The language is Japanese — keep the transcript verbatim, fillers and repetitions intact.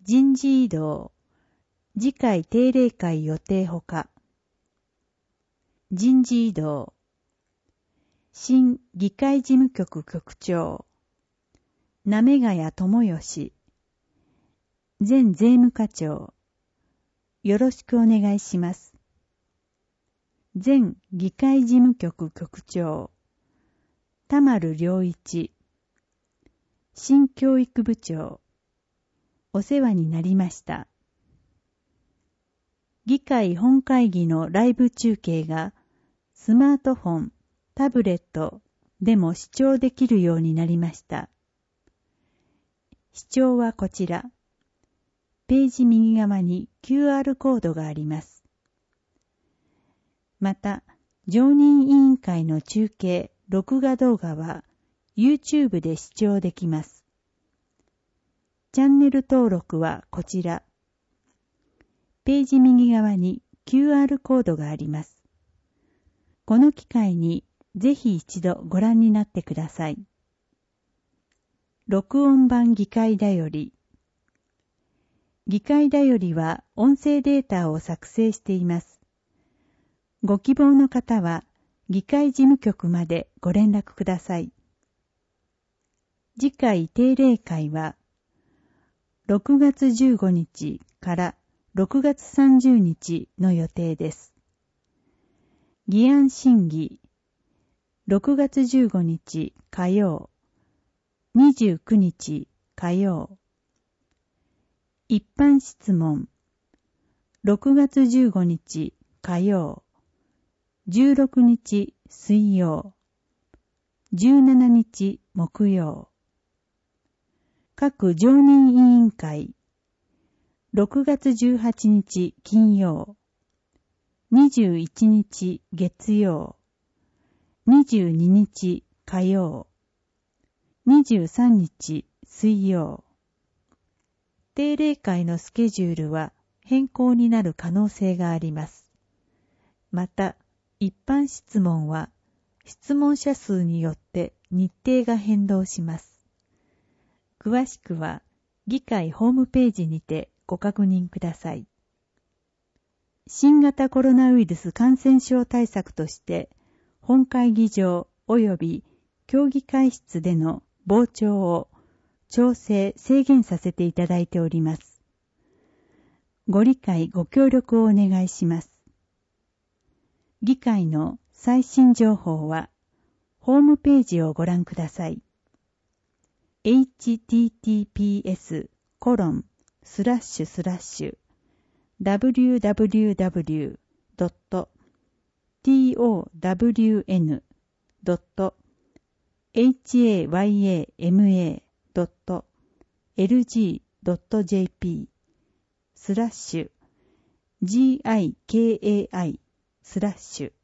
人事異動、次回定例会予定ほか。人事異動、新議会事務局局長、滑ヶ谷智義、前税務課長、よろしくお願いします。前議会事務局局長、田丸良一、新教育部長、お世話になりました。議会本会議のライブ中継がスマートフォン、タブレットでも視聴できるようになりました。視聴はこちら。ページ右側に キューアール コードがあります。また、常任委員会の中継、録画動画は YouTube で視聴できます。チャンネル登録はこちら。ページ右側に キューアール コードがあります。この機会にぜひ一度ご覧になってください。録音版議会だより。議会だよりは音声データを作成しています。ご希望の方は議会事務局までご連絡ください。次回定例会はろくがつじゅうごにちからろくがつさんじゅうにちの予定です。議案審議ろくがつじゅうごにち火曜、にじゅうくにち火曜。一般質問ろくがつじゅうごにち火曜、じゅうろくにち水曜、じゅうしちにち木曜。各常任委員会ろくがつじゅうはちにち金曜、にじゅういちにち月曜、にじゅうににち火曜、にじゅうさんにち水曜。定例会のスケジュールは変更になる可能性があります。また、一般質問は質問者数によって日程が変動します。詳しくは議会ホームページにてご確認ください。新型コロナウイルス感染症対策として本会議場及び協議会室での傍聴を調整・制限させていただいております。ご理解ご協力をお願いします。議会の最新情報はホームページをご覧ください。エイチティーティーピーエスコロンスラッシュスラッシュダブリューダブリューダブリュードットトワムドットヘイヤマドットエルジードットジェーピースラッシュ ギカイスラッシュ